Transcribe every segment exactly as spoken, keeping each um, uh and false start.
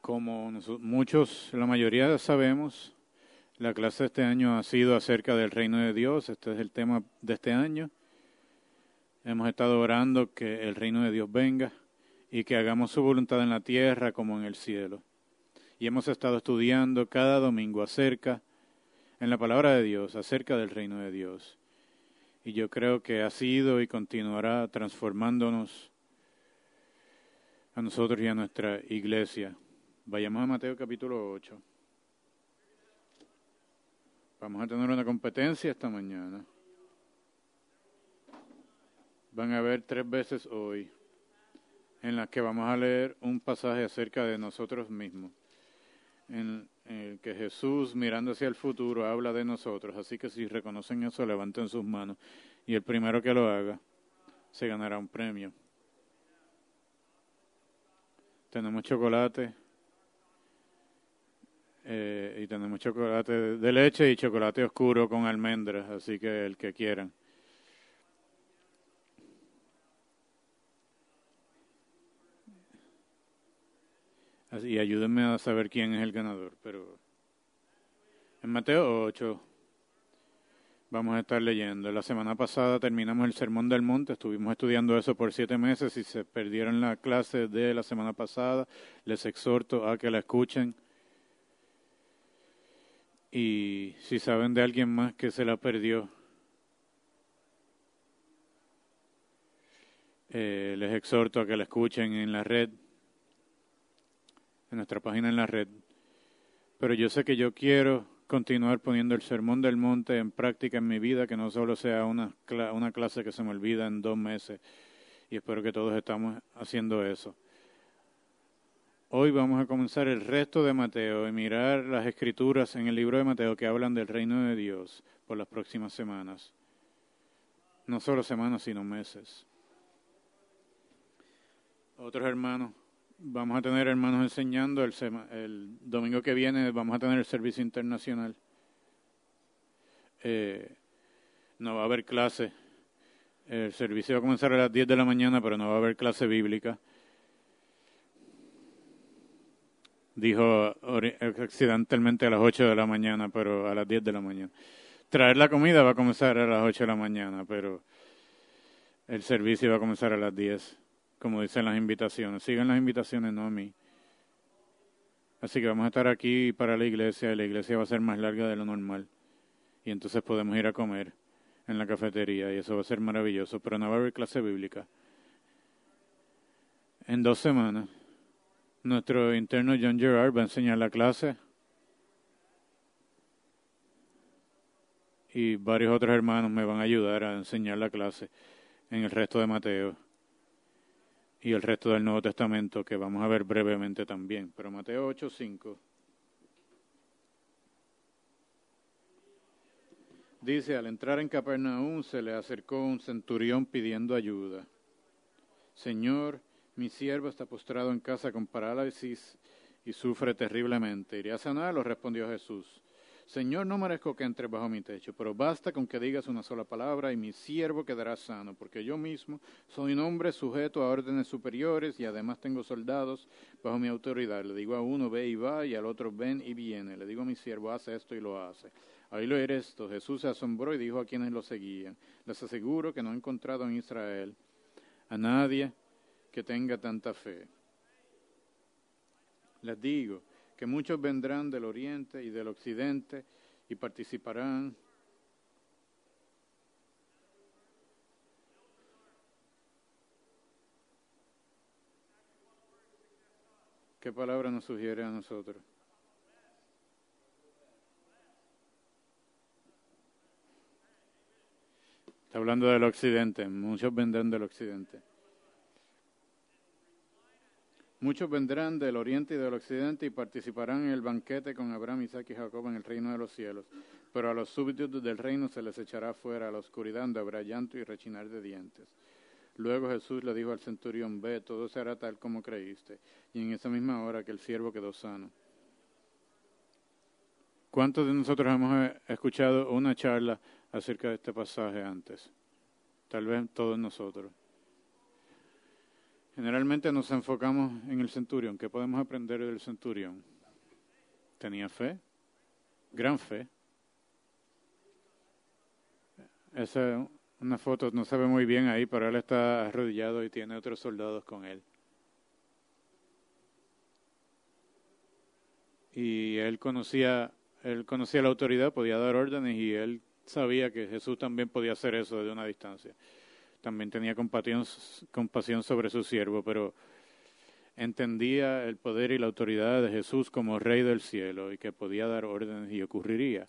Como noso- muchos, la mayoría sabemos, la clase de este año ha sido acerca del reino de Dios. Este es el tema de este año. Hemos estado orando que el reino de Dios venga y que hagamos su voluntad en la tierra como en el cielo. Y hemos estado estudiando cada domingo acerca, en la palabra de Dios, acerca del reino de Dios. Y yo creo que ha sido y continuará transformándonos a nosotros y a nuestra iglesia. Vayamos a Mateo capítulo ocho. Vamos a tener una competencia esta mañana. Van a haber tres veces hoy en las que vamos a leer un pasaje acerca de nosotros mismos, en el que Jesús, mirando hacia el futuro, habla de nosotros. Así que si reconocen eso, levanten sus manos. Y el primero que lo haga, se ganará un premio. Tenemos chocolate, eh, y tenemos chocolate de leche y chocolate oscuro con almendras, así que el que quieran. Así, y ayúdenme a saber quién es el ganador. Pero en Mateo ocho vamos a estar leyendo. La semana pasada terminamos el Sermón del Monte, estuvimos estudiando eso por siete meses. Si se perdieron la clase de la semana pasada, les exhorto a que la escuchen. Y si saben de alguien más que se la perdió, eh, les exhorto a que la escuchen en la red, en nuestra página en la red. Pero yo sé que yo quiero continuar poniendo el Sermón del Monte en práctica en mi vida, que no solo sea una, cl- una clase que se me olvida en dos meses, y espero que todos estamos haciendo eso. Hoy vamos a comenzar el resto de Mateo y mirar las escrituras en el libro de Mateo que hablan del reino de Dios por las próximas semanas. No solo semanas, sino meses. Otros hermanos, vamos a tener hermanos enseñando el, sema, el domingo que viene, vamos a tener el servicio internacional. Eh, no va a haber clase. El servicio va a comenzar a las diez de la mañana, pero no va a haber clase bíblica. Dijo accidentalmente a las ocho de la mañana, pero a las diez de la mañana. Traer la comida va a comenzar a las ocho de la mañana, pero el servicio va a comenzar a las diez, como dicen las invitaciones. Sigan las invitaciones, no a mí. Así que vamos a estar aquí para la iglesia, y la iglesia va a ser más larga de lo normal. Y entonces podemos ir a comer en la cafetería, y eso va a ser maravilloso, pero no va a haber clase bíblica. En dos semanas, nuestro interno John Gerard va a enseñar la clase y varios otros hermanos me van a ayudar a enseñar la clase en el resto de Mateo y el resto del Nuevo Testamento, que vamos a ver brevemente también. Pero Mateo ocho cinco dice: al entrar en Capernaum se le acercó un centurión pidiendo ayuda. Señor, mi siervo está postrado en casa con parálisis y sufre terriblemente. ¿Iré a sanarlo?, respondió Jesús. Señor, no merezco que entres bajo mi techo, pero basta con que digas una sola palabra y mi siervo quedará sano, porque yo mismo soy un hombre sujeto a órdenes superiores y además tengo soldados bajo mi autoridad. Le digo a uno, ve y va, y al otro, ven y viene. Le digo a mi siervo, hace esto y lo hace. Al oír esto, Jesús se asombró y dijo a quienes lo seguían: les aseguro que no he encontrado en Israel a nadie que tenga tanta fe. Les digo que muchos vendrán del oriente y del occidente y participarán ¿Qué palabra nos sugiere a nosotros? Está hablando del occidente, muchos vendrán del occidente. Muchos vendrán del oriente y del occidente y participarán en el banquete con Abraham, Isaac y Jacob en el reino de los cielos. Pero a los súbditos del reino se les echará fuera a la oscuridad, donde habrá llanto y rechinar de dientes. Luego Jesús le dijo al centurión: ve, todo se hará tal como creíste. Y en esa misma hora que el siervo quedó sano. ¿Cuántos de nosotros hemos escuchado una charla acerca de este pasaje antes? Tal vez todos nosotros. Generalmente nos enfocamos en el centurión. ¿Qué podemos aprender del centurión? Tenía fe, gran fe. Esa es una foto, no se ve muy bien ahí, pero él está arrodillado y tiene otros soldados con él. Y él conocía, él conocía la autoridad, podía dar órdenes y él sabía que Jesús también podía hacer eso desde una distancia. También tenía compasión, compasión sobre su siervo, pero entendía el poder y la autoridad de Jesús como Rey del cielo y que podía dar órdenes y ocurriría.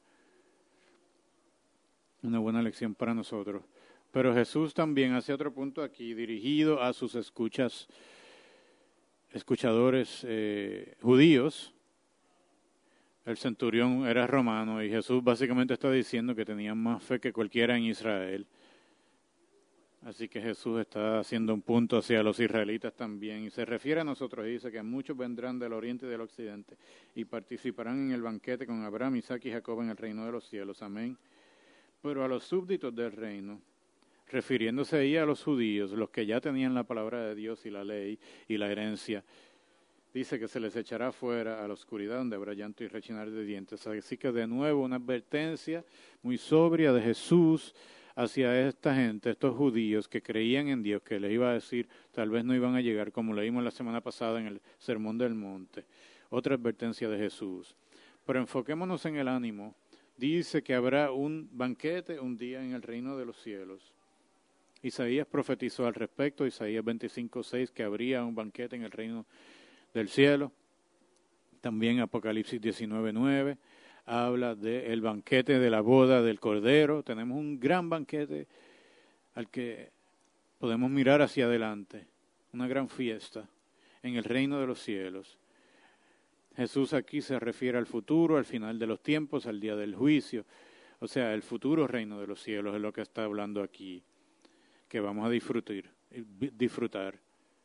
Una buena lección para nosotros. Pero Jesús también hace otro punto aquí, dirigido a sus escuchas, escuchadores eh, judíos. El centurión era romano y Jesús básicamente está diciendo que tenían más fe que cualquiera en Israel. Así que Jesús está haciendo un punto hacia los israelitas también. Y se refiere a nosotros y dice que muchos vendrán del oriente y del occidente y participarán en el banquete con Abraham, Isaac y Jacob en el reino de los cielos. Amén. Pero a los súbditos del reino, refiriéndose ahí a los judíos, los que ya tenían la palabra de Dios y la ley y la herencia, dice que se les echará fuera a la oscuridad donde habrá llanto y rechinar de dientes. Así que de nuevo una advertencia muy sobria de Jesús hacia esta gente, estos judíos que creían en Dios, que les iba a decir, tal vez no iban a llegar, como leímos la semana pasada en el Sermón del Monte. Otra advertencia de Jesús. Pero enfoquémonos en el ánimo. Dice que habrá un banquete un día en el reino de los cielos. Isaías profetizó al respecto, Isaías veinticinco seis, que habría un banquete en el reino del cielo. También Apocalipsis diecinueve nueve. Habla del banquete de la boda del Cordero. Tenemos un gran banquete al que podemos mirar hacia adelante. Una gran fiesta en el reino de los cielos. Jesús aquí se refiere al futuro, al final de los tiempos, al día del juicio. O sea, el futuro reino de los cielos es lo que está hablando aquí, que vamos a disfrutar. disfrutar.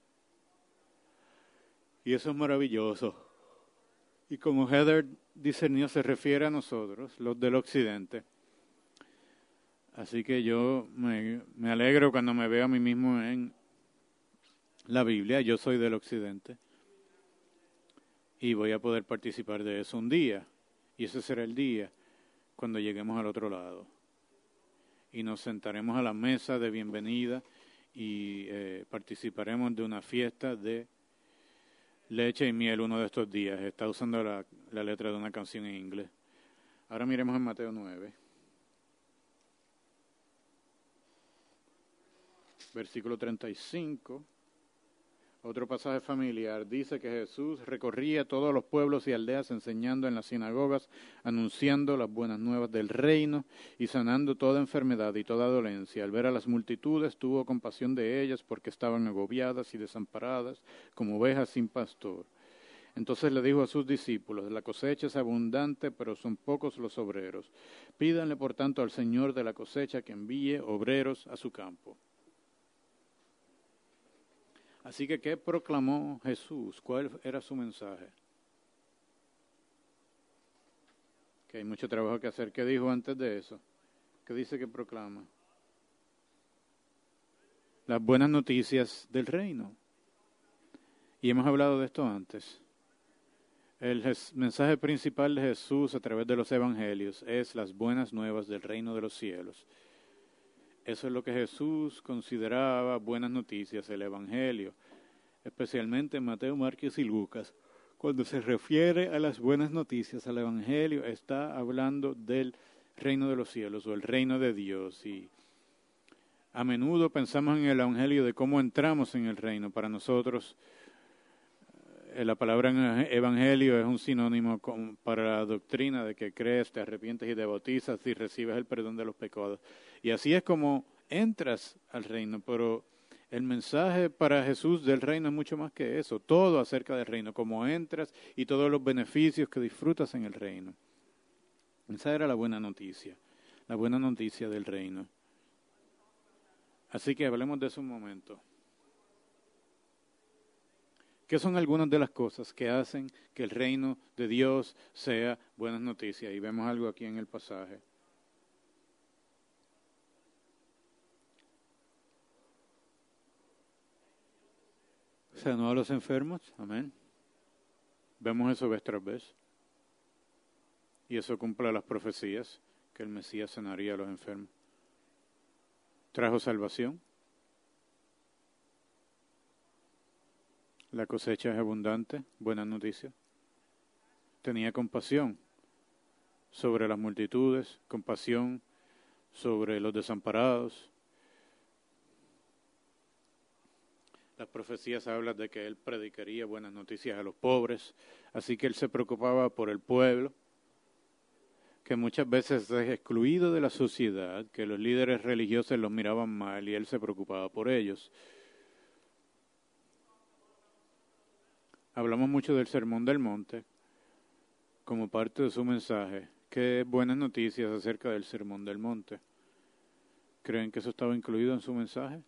Y eso es maravilloso. Y como Heather discernió, se refiere a nosotros, los del occidente. Así que yo me, me alegro cuando me veo a mí mismo en la Biblia. Yo soy del occidente. Y voy a poder participar de eso un día. Y ese será el día cuando lleguemos al otro lado. Y nos sentaremos a la mesa de bienvenida y eh, participaremos de una fiesta de leche y miel uno de estos días. Está usando la, la letra de una canción en inglés. Ahora miremos en Mateo nueve. Versículo treinta y cinco. Otro pasaje familiar. Dice que Jesús recorría todos los pueblos y aldeas enseñando en las sinagogas, anunciando las buenas nuevas del reino y sanando toda enfermedad y toda dolencia. Al ver a las multitudes tuvo compasión de ellas porque estaban agobiadas y desamparadas como ovejas sin pastor. Entonces le dijo a sus discípulos, la cosecha es abundante, pero son pocos los obreros. Pídanle por tanto al Señor de la cosecha que envíe obreros a su campo. Así que, ¿qué proclamó Jesús? ¿Cuál era su mensaje? Que hay mucho trabajo que hacer. ¿Qué dijo antes de eso? ¿Qué dice que proclama? Las buenas noticias del reino. Y hemos hablado de esto antes. El mensaje principal de Jesús a través de los evangelios es las buenas nuevas del reino de los cielos. Eso es lo que Jesús consideraba buenas noticias, el Evangelio, especialmente en Mateo, Marcos y Lucas. Cuando se refiere a las buenas noticias, al Evangelio, está hablando del reino de los cielos o el reino de Dios. Y a menudo pensamos en el Evangelio de cómo entramos en el reino. Para nosotros, la palabra evangelio es un sinónimo para la doctrina de que crees, te arrepientes y te bautizas y recibes el perdón de los pecados. Y así es como entras al reino, pero el mensaje para Jesús del reino es mucho más que eso, todo acerca del reino, cómo entras y todos los beneficios que disfrutas en el reino. Esa era la buena noticia, la buena noticia del reino. Así que hablemos de eso un momento. ¿Qué son algunas de las cosas que hacen que el reino de Dios sea buenas noticias? Y vemos algo aquí en el pasaje. Sanó a los enfermos, amén. Vemos eso vez tras vez. Y eso cumple las profecías, que el Mesías sanaría a los enfermos. Trajo salvación. La cosecha es abundante, buenas noticias. Tenía compasión sobre las multitudes, compasión sobre los desamparados. Las profecías hablan de que él predicaría buenas noticias a los pobres, así que él se preocupaba por el pueblo, que muchas veces es excluido de la sociedad, que los líderes religiosos los miraban mal y él se preocupaba por ellos. Hablamos mucho del Sermón del Monte como parte de su mensaje. ¿Qué buenas noticias acerca del Sermón del Monte? ¿Creen que eso estaba incluido en su mensaje?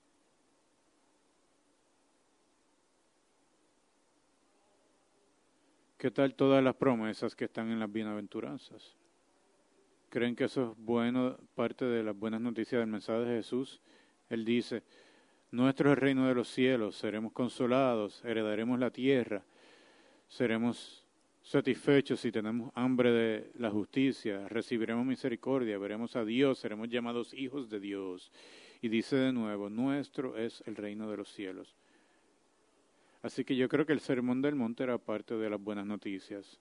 ¿Qué tal todas las promesas que están en las bienaventuranzas? ¿Creen que eso es bueno, parte de las buenas noticias del mensaje de Jesús? Él dice, nuestro es el reino de los cielos, seremos consolados, heredaremos la tierra, seremos satisfechos si tenemos hambre de la justicia, recibiremos misericordia, veremos a Dios, seremos llamados hijos de Dios. Y dice de nuevo, nuestro es el reino de los cielos. Así que yo creo que el Sermón del Monte era parte de las buenas noticias.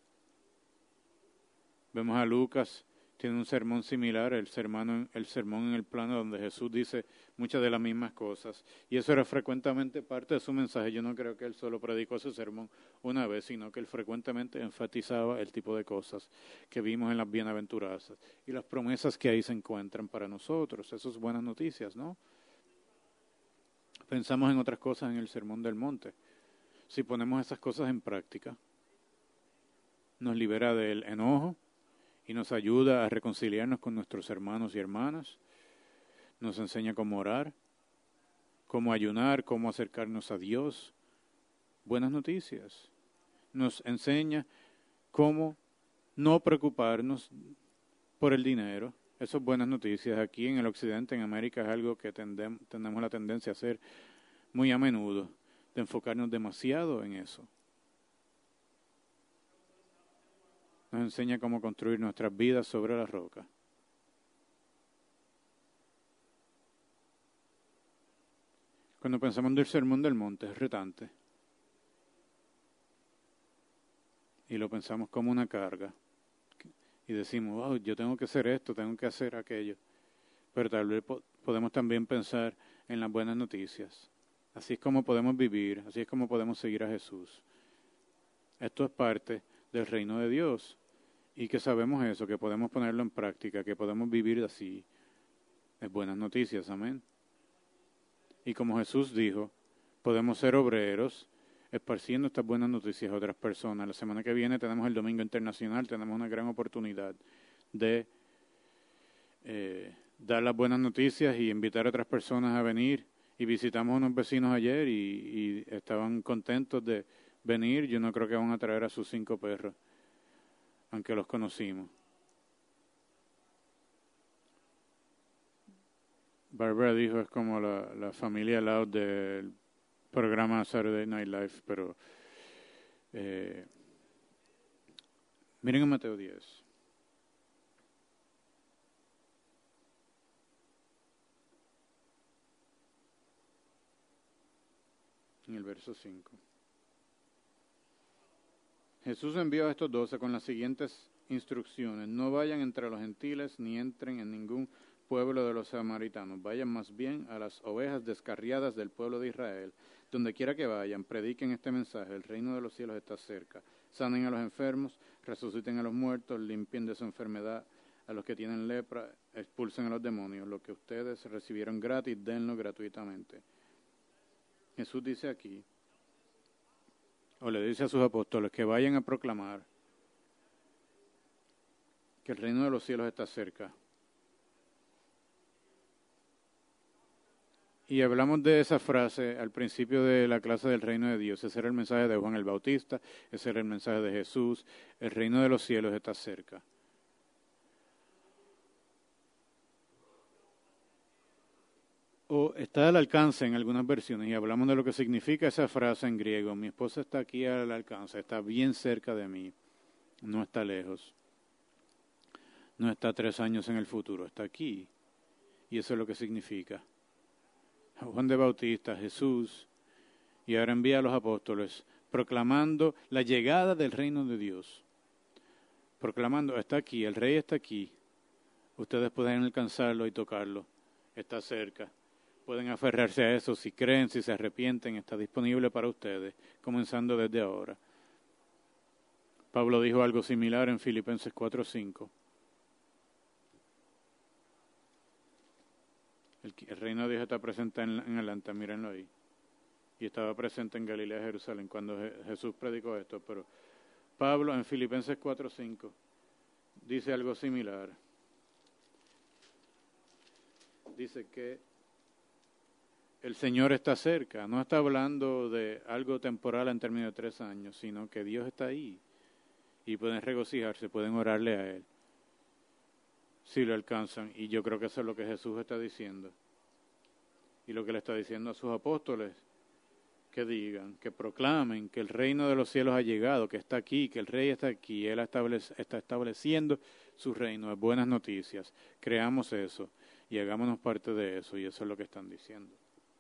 Vemos a Lucas, tiene un sermón similar, el sermón, el sermón en el plano donde Jesús dice muchas de las mismas cosas. Y eso era frecuentemente parte de su mensaje. Yo no creo que él solo predicó ese sermón una vez, sino que él frecuentemente enfatizaba el tipo de cosas que vimos en las bienaventuranzas y las promesas que ahí se encuentran para nosotros. Esas son buenas noticias, ¿no? Pensamos en otras cosas en el Sermón del Monte. Si ponemos esas cosas en práctica, nos libera del enojo y nos ayuda a reconciliarnos con nuestros hermanos y hermanas. Nos enseña cómo orar, cómo ayunar, cómo acercarnos a Dios. Buenas noticias. Nos enseña cómo no preocuparnos por el dinero. Esas buenas noticias. Aquí en el occidente, en América, es algo que tendem, tenemos la tendencia a hacer muy a menudo, de enfocarnos demasiado en eso. Nos enseña cómo construir nuestras vidas sobre la roca. Cuando pensamos del Sermón del Monte, es retante. Y lo pensamos como una carga. Y decimos, oh, yo tengo que hacer esto, tengo que hacer aquello. Pero tal vez po- podemos también pensar en las buenas noticias. Así es como podemos vivir, así es como podemos seguir a Jesús. Esto es parte del reino de Dios. Y que sabemos eso, que podemos ponerlo en práctica, que podemos vivir así. Es buenas noticias, amén. Y como Jesús dijo, podemos ser obreros esparciendo estas buenas noticias a otras personas. La semana que viene tenemos el Domingo Internacional, tenemos una gran oportunidad de eh, dar las buenas noticias y invitar a otras personas a venir. Y visitamos a unos vecinos ayer y, y estaban contentos de venir. Yo no creo que van a traer a sus cinco perros, aunque los conocimos. Barbara dijo, es como la, la familia Loud del programa Saturday Night Live, pero eh, miren en Mateo diez. En el verso cinco. Jesús envió a estos doce con las siguientes instrucciones. No vayan entre los gentiles ni entren en ningún pueblo de los samaritanos. Vayan más bien a las ovejas descarriadas del pueblo de Israel. Donde quiera que vayan, prediquen este mensaje. El reino de los cielos está cerca. Sanen a los enfermos, resuciten a los muertos, limpien de su enfermedad a los que tienen lepra, expulsen a los demonios. Lo que ustedes recibieron gratis, denlo gratuitamente. Jesús dice aquí, o le dice a sus apóstoles, que vayan a proclamar que el reino de los cielos está cerca. Y hablamos de esa frase al principio de la clase del reino de Dios. Ese era el mensaje de Juan el Bautista, ese era el mensaje de Jesús. El reino de los cielos está cerca. o está al alcance en algunas versiones, y hablamos de lo que significa esa frase en griego. Mi esposa está aquí al alcance, está bien cerca de mí, no está lejos, no está tres años en el futuro, está aquí. Y eso es lo que significa. Juan de Bautista, Jesús, y ahora envía a los apóstoles, proclamando la llegada del reino de Dios. Proclamando, está aquí, el rey está aquí. Ustedes pueden alcanzarlo y tocarlo, está cerca. Pueden aferrarse a eso si creen, si se arrepienten, está disponible para ustedes, comenzando desde ahora. Pablo dijo algo similar en Filipenses cuatro cinco. El, el reino de Dios está presente en, en Atlanta, mírenlo ahí. Y estaba presente en Galilea, Jerusalén, cuando Je, Jesús predicó esto. Pero Pablo en Filipenses cuatro cinco dice algo similar. Dice que el Señor está cerca. No está hablando de algo temporal en términos de tres años, sino que Dios está ahí. Y pueden regocijarse, pueden orarle a Él. Si lo alcanzan. Y yo creo que eso es lo que Jesús está diciendo. Y lo que le está diciendo a sus apóstoles. Que digan, que proclamen que el reino de los cielos ha llegado, que está aquí, que el rey está aquí. Él establece, está estableciendo su reino. Es buenas noticias. Creamos eso. Y hagámonos parte de eso. Y eso es lo que están diciendo.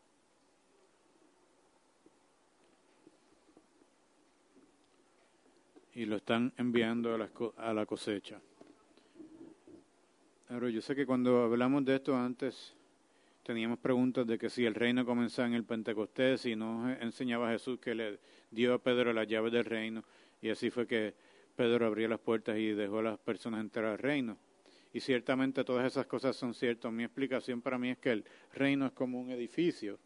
Y lo están enviando a la, a la cosecha. Pero yo sé que cuando hablamos de esto antes, teníamos preguntas de que si el reino comenzaba en el Pentecostés, y nos enseñaba Jesús que le dio a Pedro las llaves del reino, y así fue que Pedro abrió las puertas y dejó a las personas entrar al reino. Y ciertamente todas esas cosas son ciertas. Mi explicación para mí es que el reino es como un edificio.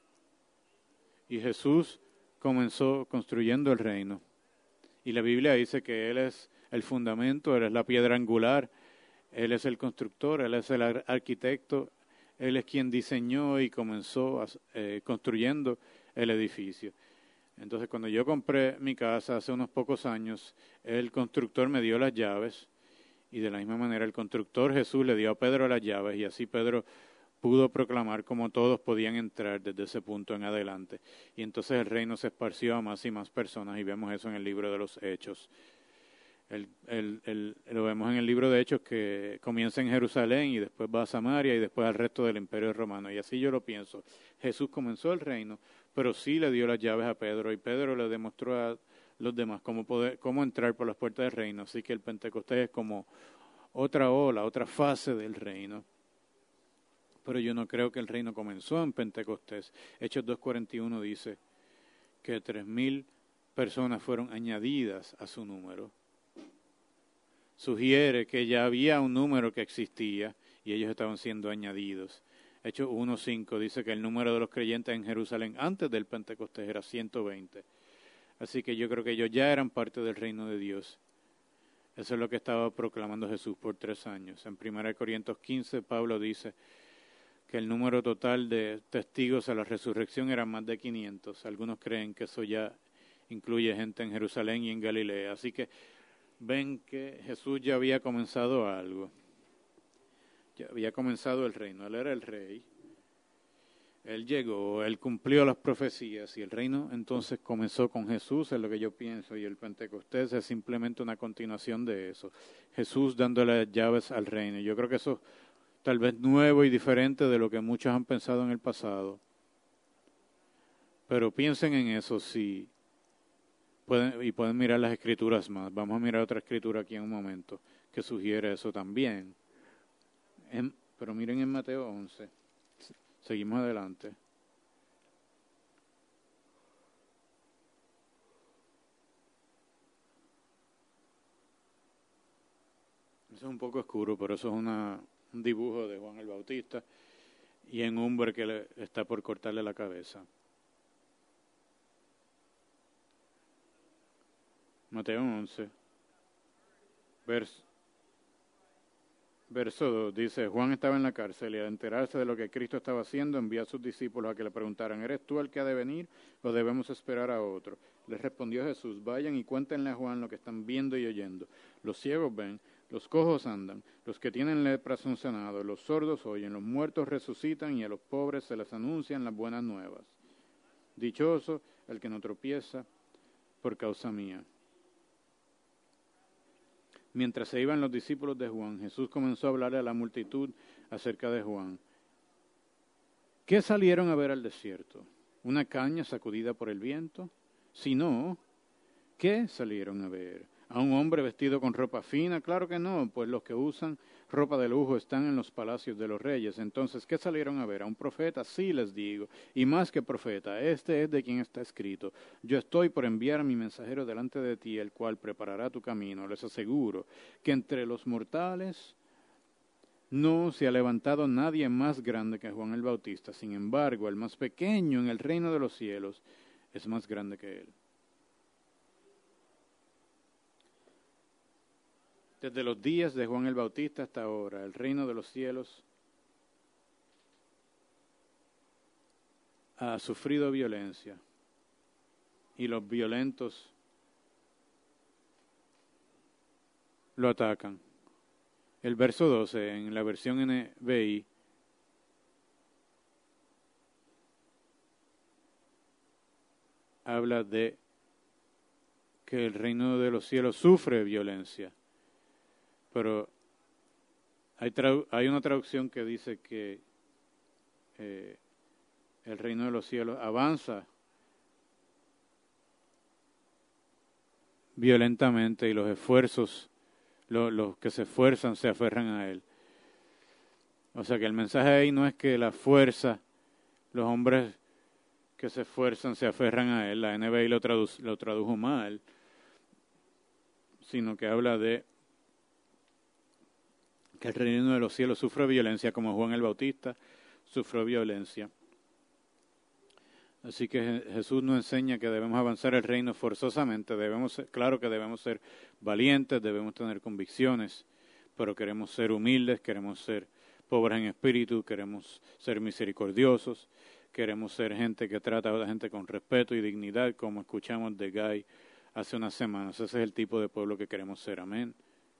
Y Jesús comenzó construyendo el reino. Y la Biblia dice que Él es el fundamento, Él es la piedra angular, Él es el constructor, Él es el arquitecto, Él es quien diseñó y comenzó a, eh, construyendo el edificio. Entonces, cuando yo compré mi casa hace unos pocos años, el constructor me dio las llaves, y de la misma manera el constructor Jesús le dio a Pedro las llaves, y así Pedro pudo proclamar como todos podían entrar desde ese punto en adelante. Y entonces el reino se esparció a más y más personas, y vemos eso en el libro de los Hechos. El, el, el, lo vemos en el libro de Hechos, que comienza en Jerusalén y después va a Samaria y después al resto del Imperio Romano. Y así yo lo pienso. Jesús comenzó el reino, pero sí le dio las llaves a Pedro, y Pedro le demostró a los demás cómo, poder, cómo entrar por las puertas del reino. Así que el Pentecostés es como otra ola, otra fase del reino. Pero yo no creo que el reino comenzó en Pentecostés. Hechos dos cuarenta y uno dice que tres mil personas fueron añadidas a su número. Sugiere que ya había un número que existía y ellos estaban siendo añadidos. Hechos uno cinco dice que el número de los creyentes en Jerusalén antes del Pentecostés era ciento veinte. Así que yo creo que ellos ya eran parte del reino de Dios. Eso es lo que estaba proclamando Jesús por tres años. En primera Corintios quince, Pablo dice que el número total de testigos a la resurrección era más de quinientos. Algunos creen que eso ya incluye gente en Jerusalén y en Galilea. Así que ven que Jesús ya había comenzado algo. Ya había comenzado el reino. Él era el rey. Él llegó, él cumplió las profecías, y el reino entonces comenzó con Jesús, es lo que yo pienso, y el Pentecostés es simplemente una continuación de eso. Jesús dándole las llaves al reino. Yo creo que eso tal vez nuevo y diferente de lo que muchos han pensado en el pasado. Pero piensen en eso, sí, pueden, y pueden mirar las escrituras más. Vamos a mirar otra escritura aquí en un momento que sugiere eso también. En, pero miren en Mateo once, seguimos adelante. Eso es un poco oscuro, pero eso es una... un dibujo de Juan el Bautista y en un hombre que le está por cortarle la cabeza. Mateo once, verso, verso dos, dice: Juan estaba en la cárcel, y al enterarse de lo que Cristo estaba haciendo, envió a sus discípulos a que le preguntaran: ¿eres tú el que ha de venir o debemos esperar a otro? Les respondió Jesús: vayan y cuéntenle a Juan lo que están viendo y oyendo. Los ciegos ven, Los cojos andan, los que tienen lepra son sanados, los sordos oyen, los muertos resucitan y a los pobres se les anuncian las buenas nuevas. Dichoso el que no tropieza por causa mía. Mientras se iban los discípulos de Juan, Jesús comenzó a hablarle a la multitud acerca de Juan. ¿Qué salieron a ver al desierto? ¿Una caña sacudida por el viento? Si no, ¿qué salieron a ver? ¿A un hombre vestido con ropa fina? Claro que no, pues los que usan ropa de lujo están en los palacios de los reyes. Entonces, ¿qué salieron a ver? ¿A un profeta? Sí, les digo. Y más que profeta, este es de quien está escrito. Yo estoy por enviar a mi mensajero delante de ti, el cual preparará tu camino. Les aseguro que entre los mortales no se ha levantado nadie más grande que Juan el Bautista. Sin embargo, el más pequeño en el reino de los cielos es más grande que él. Desde los días de Juan el Bautista hasta ahora, el reino de los cielos ha sufrido violencia y los violentos lo atacan. El verso doce en la versión N B I habla de que el reino de los cielos sufre violencia. Pero hay, hay una traducción que dice que eh, el reino de los cielos avanza violentamente y los esfuerzos, lo, los que se esfuerzan se aferran a él. O sea que el mensaje ahí no es que la fuerza, los hombres que se esfuerzan se aferran a él, la N B I lo, tradu, lo tradujo mal, sino que habla de que el reino de los cielos sufre violencia, como Juan el Bautista sufrió violencia. Así que Jesús nos enseña que debemos avanzar el reino forzosamente, debemos ser, claro que debemos ser valientes, debemos tener convicciones, pero queremos ser humildes, queremos ser pobres en espíritu, queremos ser misericordiosos, queremos ser gente que trata a la gente con respeto y dignidad, como escuchamos de Guy hace unas semanas. Ese es el tipo de pueblo que queremos ser, amén.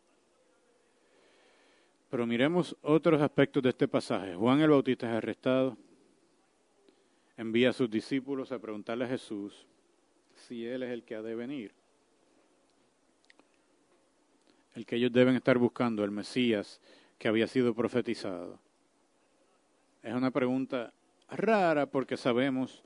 Pero miremos otros aspectos de este pasaje. Juan el Bautista es arrestado, envía a sus discípulos a preguntarle a Jesús si él es el que ha de venir, el que ellos deben estar buscando, el Mesías que había sido profetizado. Es una pregunta rara porque sabemos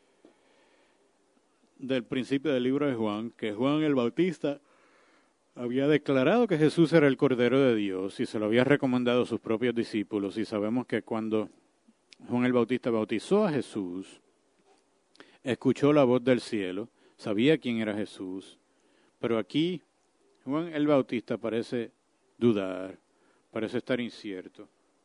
del principio del libro de Juan que Juan el Bautista había declarado que Jesús era el Cordero de Dios y se lo había recomendado a sus propios discípulos. Y sabemos que cuando Juan el Bautista bautizó a Jesús, escuchó la voz del cielo, sabía quién era Jesús. Pero aquí Juan el Bautista parece dudar, parece estar incierto.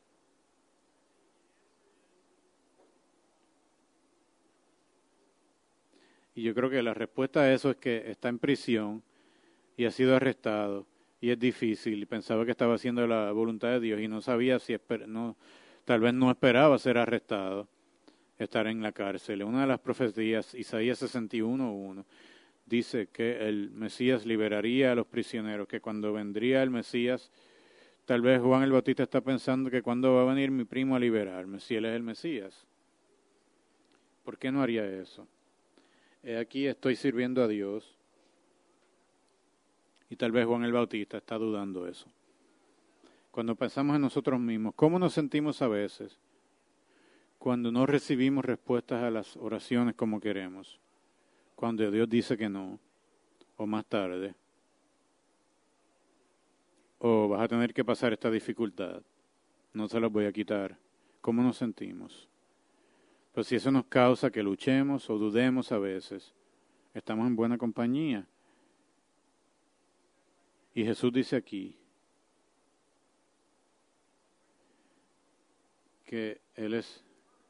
Y yo creo que la respuesta a eso es que está en prisión y ha sido arrestado, y es difícil, y pensaba que estaba haciendo la voluntad de Dios, y no sabía si, esper- no, tal vez no esperaba ser arrestado, estar en la cárcel. Una de las profecías, Isaías sesenta y uno uno, dice que el Mesías liberaría a los prisioneros, que cuando vendría el Mesías, tal vez Juan el Bautista está pensando que cuando va a venir mi primo a liberarme, si él es el Mesías. ¿Por qué no haría eso? He aquí estoy sirviendo a Dios. Y tal vez Juan el Bautista está dudando eso. Cuando pensamos en nosotros mismos, ¿cómo nos sentimos a veces cuando no recibimos respuestas a las oraciones como queremos? Cuando Dios dice que no, o más tarde, o vas a tener que pasar esta dificultad, no se las voy a quitar. ¿Cómo nos sentimos? Pues si eso nos causa que luchemos o dudemos a veces, estamos en buena compañía. Y Jesús dice aquí que Él es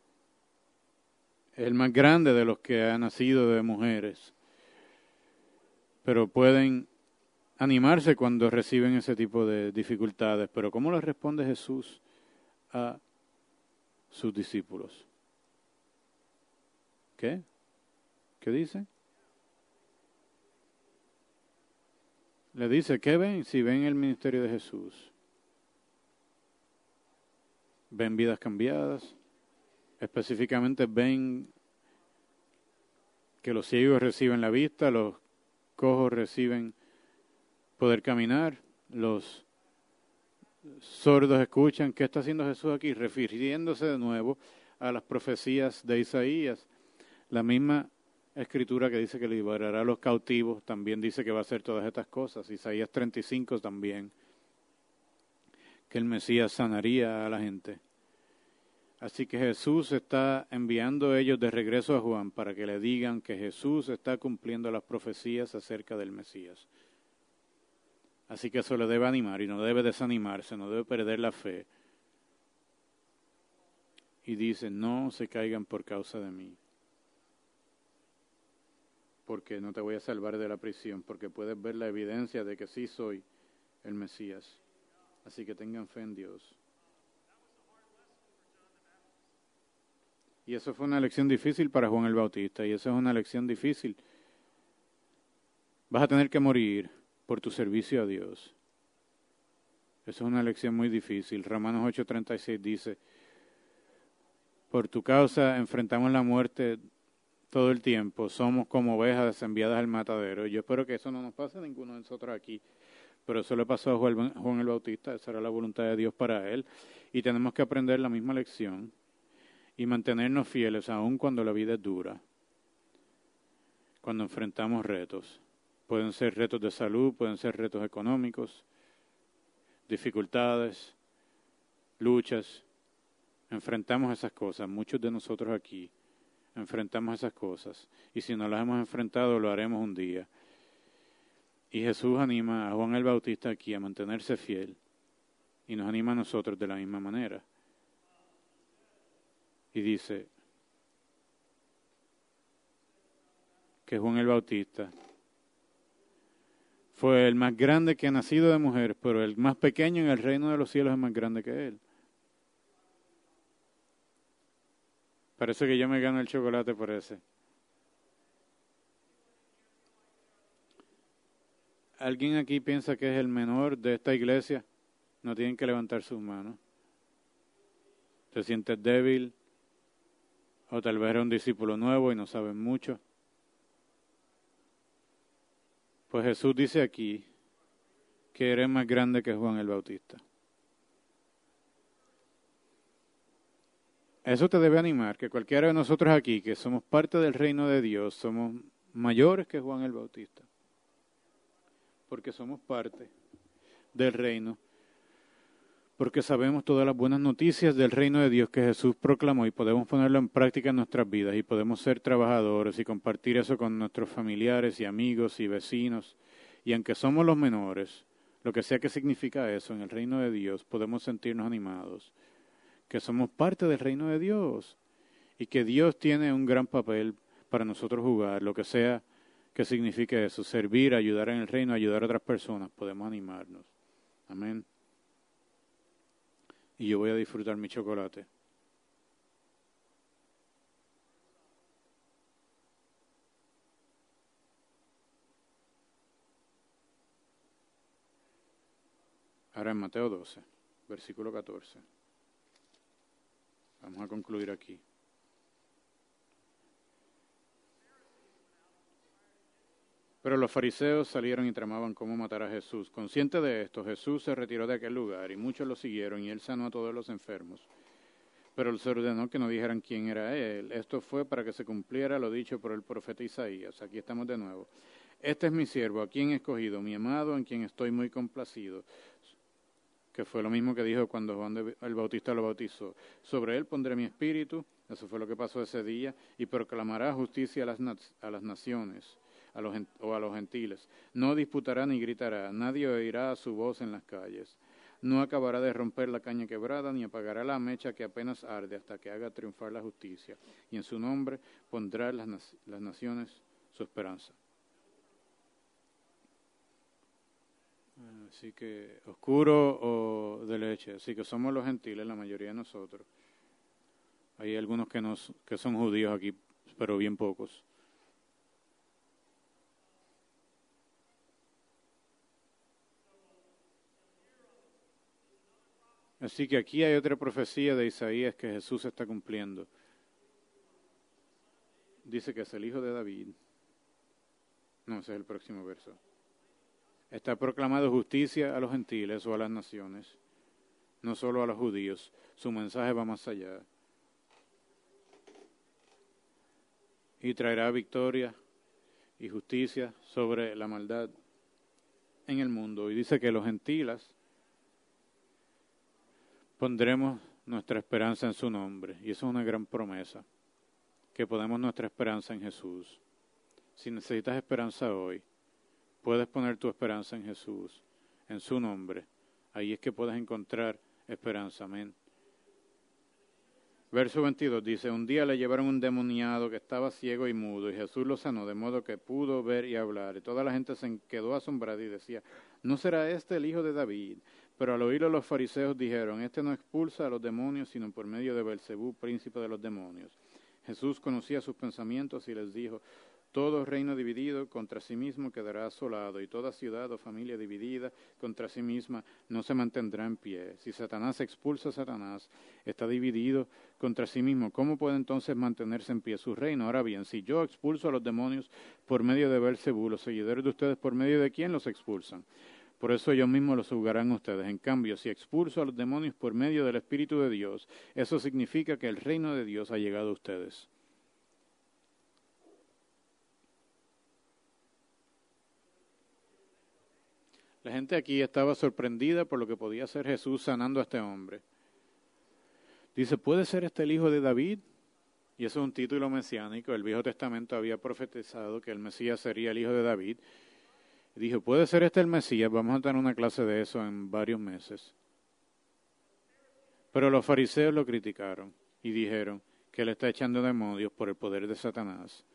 el más grande de los que ha nacido de mujeres, pero pueden animarse cuando reciben ese tipo de dificultades. Pero ¿cómo le responde Jesús a sus discípulos? ¿Qué? ¿Qué dice? le dice, ¿qué ven? Si ven el ministerio de Jesús. Ven vidas cambiadas. Específicamente ven que los ciegos reciben la vista, los cojos reciben poder caminar, los sordos escuchan. ¿Qué está haciendo Jesús aquí? Refiriéndose de nuevo a las profecías de Isaías. La misma escritura que dice que liberará a los cautivos, también dice que va a hacer todas estas cosas. Isaías treinta y cinco también, que el Mesías sanaría a la gente. Así que Jesús está enviando a ellos de regreso a Juan para que le digan que Jesús está cumpliendo las profecías acerca del Mesías. Así que eso le debe animar y no debe desanimarse, no debe perder la fe. Y dice, no se caigan por causa de mí, porque no te voy a salvar de la prisión, porque puedes ver la evidencia de que sí soy el Mesías. Así que tengan fe en Dios. Y eso fue una lección difícil para Juan el Bautista, y eso es una lección difícil. Vas a tener que morir por tu servicio a Dios. Eso es una lección muy difícil. Romanos ocho treinta y seis dice, por tu causa enfrentamos la muerte todo el tiempo, somos como ovejas enviadas al matadero. Yo espero que eso no nos pase a ninguno de nosotros aquí, pero eso le pasó a Juan, Juan el Bautista, esa era la voluntad de Dios para él, y tenemos que aprender la misma lección y mantenernos fieles aun cuando la vida es dura, cuando enfrentamos retos. Pueden ser retos de salud, pueden ser retos económicos, dificultades, luchas. Enfrentamos esas cosas, muchos de nosotros aquí enfrentamos esas cosas, y si no las hemos enfrentado, lo haremos un día. Y Jesús anima a Juan el Bautista aquí a mantenerse fiel, y nos anima a nosotros de la misma manera. Y dice que Juan el Bautista fue el más grande que ha nacido de mujer, pero el más pequeño en el reino de los cielos es más grande que él. Parece que yo me gano el chocolate por ese. ¿Alguien aquí piensa que es el menor de esta iglesia? No tienen que levantar sus manos. ¿Te sientes débil? O tal vez era un discípulo nuevo y no saben mucho. Pues Jesús dice aquí que eres más grande que Juan el Bautista. Eso te debe animar, que cualquiera de nosotros aquí, que somos parte del reino de Dios, somos mayores que Juan el Bautista. Porque somos parte del reino. Porque sabemos todas las buenas noticias del reino de Dios que Jesús proclamó y podemos ponerlo en práctica en nuestras vidas y podemos ser trabajadores y compartir eso con nuestros familiares y amigos y vecinos. Y aunque somos los menores, lo que sea que significa eso en el reino de Dios, podemos sentirnos animados, que somos parte del reino de Dios y que Dios tiene un gran papel para nosotros jugar, lo que sea que signifique eso, servir, ayudar en el reino, ayudar a otras personas, podemos animarnos. Amén. Y yo voy a disfrutar mi chocolate. Ahora en Mateo doce, versículo catorce. Vamos a concluir aquí. Pero los fariseos salieron y tramaban cómo matar a Jesús. Consciente de esto, Jesús se retiró de aquel lugar y muchos lo siguieron y él sanó a todos los enfermos. Pero les ordenó que no dijeran quién era él. Esto fue para que se cumpliera lo dicho por el profeta Isaías. Aquí estamos de nuevo. Este es mi siervo, a quien he escogido, mi amado, en quien estoy muy complacido. Que fue lo mismo que dijo cuando Juan el Bautista lo bautizó. Sobre él pondré mi espíritu, eso fue lo que pasó ese día, y proclamará justicia a las, na- a las naciones a los, o a los gentiles. No disputará ni gritará, nadie oirá su voz en las calles. No acabará de romper la caña quebrada, ni apagará la mecha que apenas arde hasta que haga triunfar la justicia. Y en su nombre pondrá las, las naciones su esperanza. Así que, oscuro o de leche. Así que somos los gentiles, la mayoría de nosotros. Hay algunos que, nos, que son judíos aquí, pero bien pocos. Así que aquí hay otra profecía de Isaías que Jesús está cumpliendo. Dice que es el hijo de David. No, ese es el próximo verso. Está proclamado justicia a los gentiles o a las naciones, no solo a los judíos. Su mensaje va más allá. Y traerá victoria y justicia sobre la maldad en el mundo. Y dice que los gentiles pondremos nuestra esperanza en su nombre. Y eso es una gran promesa, que ponemos nuestra esperanza en Jesús. Si necesitas esperanza hoy, puedes poner tu esperanza en Jesús, en su nombre. Ahí es que puedes encontrar esperanza. Amén. Verso veintidós dice, un día le llevaron un demoniado que estaba ciego y mudo, y Jesús lo sanó, de modo que pudo ver y hablar. Y toda la gente se quedó asombrada y decía, ¿no será este el hijo de David? Pero al oírlo los fariseos dijeron, este no expulsa a los demonios, sino por medio de Beelzebú, príncipe de los demonios. Jesús conocía sus pensamientos y les dijo, todo reino dividido contra sí mismo quedará asolado, y toda ciudad o familia dividida contra sí misma no se mantendrá en pie. Si Satanás expulsa a Satanás, está dividido contra sí mismo. ¿Cómo puede entonces mantenerse en pie su reino? Ahora bien, si yo expulso a los demonios por medio de Beelzebú, los seguidores de ustedes, ¿por medio de quién los expulsan? Por eso ellos mismos los juzgarán ustedes. En cambio, si expulso a los demonios por medio del Espíritu de Dios, eso significa que el reino de Dios ha llegado a ustedes. La gente aquí estaba sorprendida por lo que podía hacer Jesús sanando a este hombre. Dice, ¿puede ser este el hijo de David? Y eso es un título mesiánico. El Viejo Testamento había profetizado que el Mesías sería el hijo de David. Y dijo, ¿puede ser este el Mesías? Vamos a tener una clase de eso en varios meses. Pero los fariseos lo criticaron y dijeron que él está echando demonios por el poder de Satanás.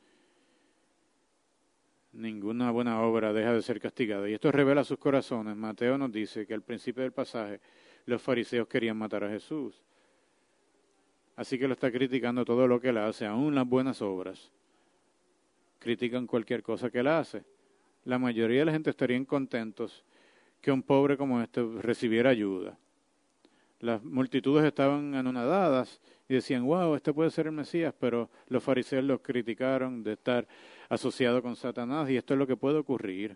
Ninguna buena obra deja de ser castigada. Y esto revela sus corazones. Mateo nos dice que al principio del pasaje los fariseos querían matar a Jesús. Así que lo está criticando todo lo que él hace, aún las buenas obras. Critican cualquier cosa que él hace. La mayoría de la gente estarían contentos que un pobre como este recibiera ayuda. Las multitudes estaban anonadadas y decían, wow, este puede ser el Mesías, pero los fariseos los criticaron de estar asociado con Satanás, y esto es lo que puede ocurrir.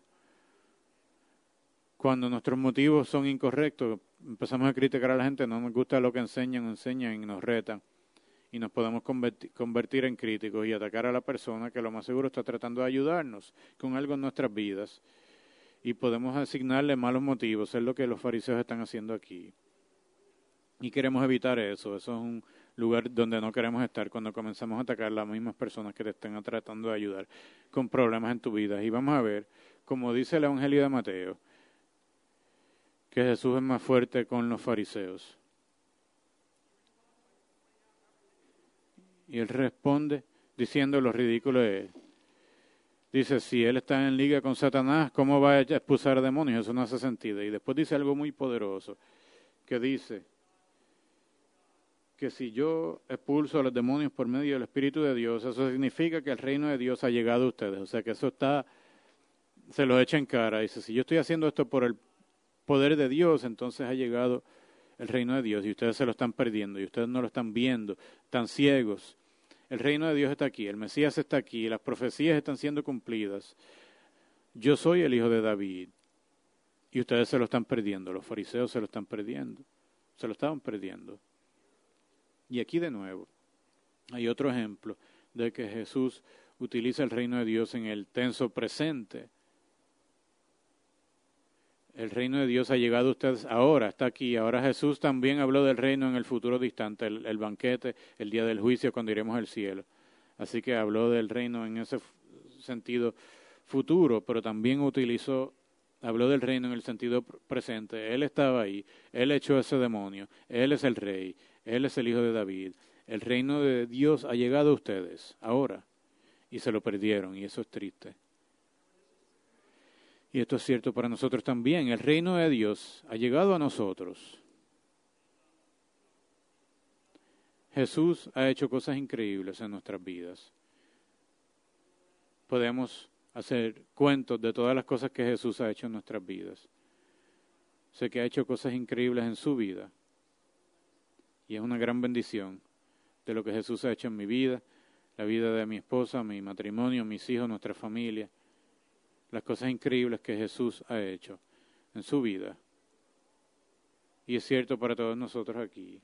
Cuando nuestros motivos son incorrectos, empezamos a criticar a la gente, no nos gusta lo que enseñan, enseñan y nos retan, y nos podemos convertir, convertir en críticos y atacar a la persona que lo más seguro está tratando de ayudarnos con algo en nuestras vidas, y podemos asignarle malos motivos. Es lo que los fariseos están haciendo aquí. Y queremos evitar eso. Eso es un lugar donde no queremos estar cuando comenzamos a atacar a las mismas personas que te estén tratando de ayudar con problemas en tu vida. Y vamos a ver, como dice el Evangelio de Mateo, que Jesús es más fuerte con los fariseos. Y él responde diciendo lo ridículo de él. Dice, si él está en liga con Satanás, ¿cómo va a expulsar demonios? Eso no hace sentido. Y después dice algo muy poderoso, que dice que si yo expulso a los demonios por medio del Espíritu de Dios, eso significa que el reino de Dios ha llegado a ustedes. O sea que eso está, se lo echa en cara. Dice, si yo estoy haciendo esto por el poder de Dios, entonces ha llegado el reino de Dios y ustedes se lo están perdiendo y ustedes no lo están viendo, están ciegos. El reino de Dios está aquí, el Mesías está aquí, las profecías están siendo cumplidas. Yo soy el hijo de David y ustedes se lo están perdiendo, los fariseos se lo están perdiendo, se lo estaban perdiendo. Y aquí de nuevo hay otro ejemplo de que Jesús utiliza el reino de Dios en el tenso presente. El reino de Dios ha llegado a ustedes ahora, está aquí. Ahora Jesús también habló del reino en el futuro distante, el, el banquete, el día del juicio, cuando iremos al cielo. Así que habló del reino en ese sentido futuro, pero también utilizó, habló del reino en el sentido presente. Él estaba ahí, Él echó ese demonio, Él es el rey, Él es el hijo de David. El reino de Dios ha llegado a ustedes ahora y se lo perdieron, y eso es triste. Y esto es cierto para nosotros también. El reino de Dios ha llegado a nosotros. Jesús ha hecho cosas increíbles en nuestras vidas. Podemos hacer cuentos de todas las cosas que Jesús ha hecho en nuestras vidas. Sé que ha hecho cosas increíbles en su vida. Y es una gran bendición de lo que Jesús ha hecho en mi vida, la vida de mi esposa, mi matrimonio, mis hijos, nuestra familia. Las cosas increíbles que Jesús ha hecho en su vida. Y es cierto para todos nosotros aquí.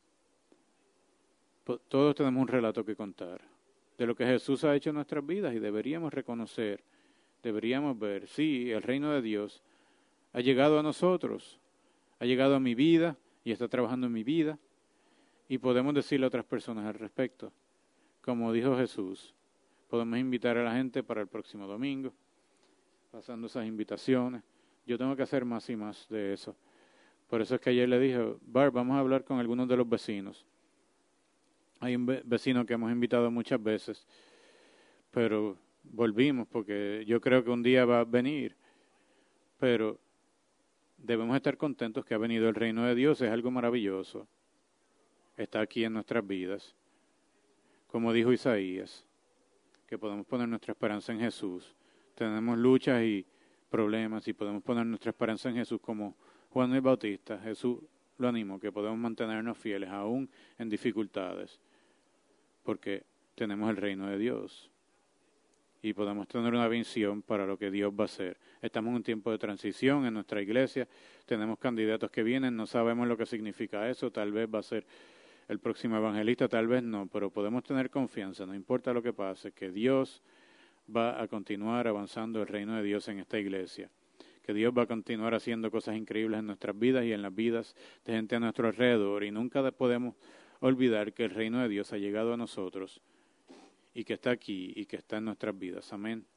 Todos tenemos un relato que contar de lo que Jesús ha hecho en nuestras vidas y deberíamos reconocer, deberíamos ver, sí, el reino de Dios ha llegado a nosotros, ha llegado a mi vida y está trabajando en mi vida y podemos decirle a otras personas al respecto. Como dijo Jesús, podemos invitar a la gente para el próximo domingo, pasando esas invitaciones. Yo tengo que hacer más y más de eso. Por eso es que ayer le dije, Barb, vamos a hablar con algunos de los vecinos. Hay un vecino que hemos invitado muchas veces, pero volvimos porque yo creo que un día va a venir. Pero debemos estar contentos que ha venido el reino de Dios, es algo maravilloso. Está aquí en nuestras vidas. Como dijo Isaías, que podemos poner nuestra esperanza en Jesús. Tenemos luchas y problemas y podemos poner nuestra esperanza en Jesús como Juan el Bautista. Jesús lo animó, que podemos mantenernos fieles aún en dificultades, porque tenemos el reino de Dios y podemos tener una visión para lo que Dios va a hacer. Estamos en un tiempo de transición en nuestra iglesia, tenemos candidatos que vienen, no sabemos lo que significa eso, tal vez va a ser el próximo evangelista, tal vez no, pero podemos tener confianza, no importa lo que pase, que Dios va a continuar avanzando el reino de Dios en esta iglesia, que Dios va a continuar haciendo cosas increíbles en nuestras vidas y en las vidas de gente a nuestro alrededor, y nunca podemos olvidar que el reino de Dios ha llegado a nosotros y que está aquí y que está en nuestras vidas. Amén.